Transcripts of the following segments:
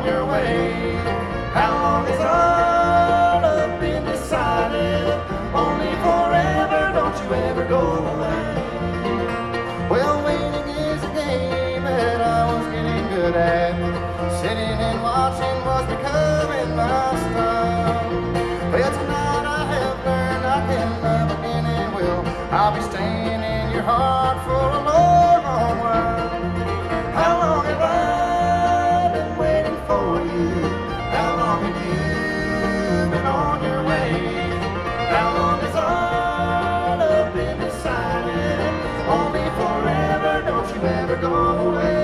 your way. How long is all up been decided? Only forever, don't you ever go away. Well, waiting is a game that I was getting good at. Sitting and watching was becoming my style. Well, tonight I have learned I can love again and will. I'll be staying in your heart for a long, long while. How long have I been waiting for you? How long have you been on your way? How long has all of been decided? Only forever, don't you ever go away.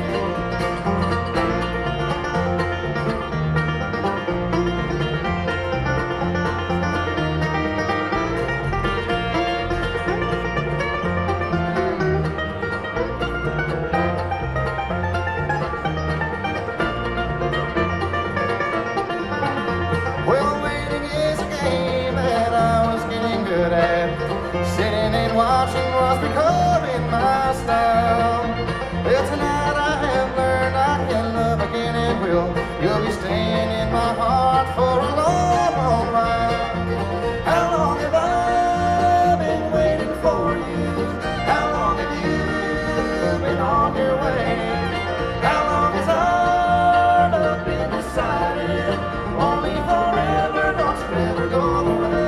Well, waiting is a game that I was getting good at. Sitting and watching was becoming my style. Well, tonight I have learned I can love again and will. You'll be staying in my heart for a long, long while. How long have I been waiting for you? How long have you been on your way? How long has our love been decided? Only forever, don't you ever go away.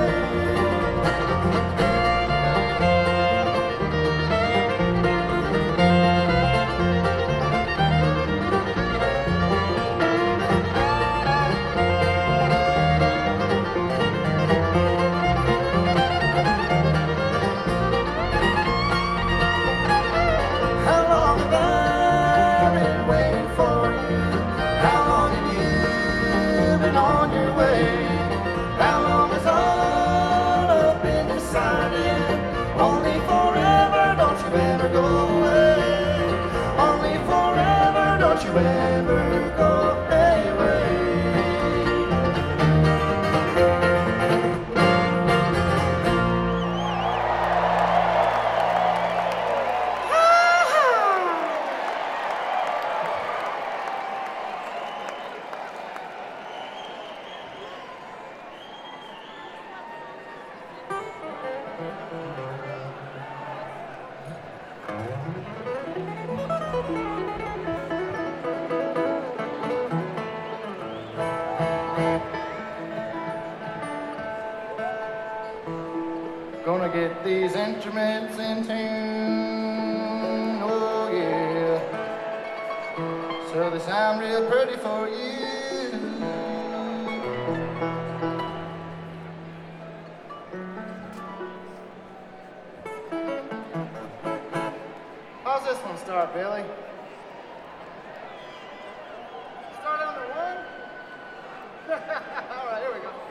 How long have I been waiting for you? How long have you been on your way? How long has all of been decided? Only forever, don't you ever go away. Only forever, don't you ever go away. Gonna get these instruments in tune, oh yeah, so they sound real pretty for you. How's this one start, Billy? Start on the one? All right, here we go.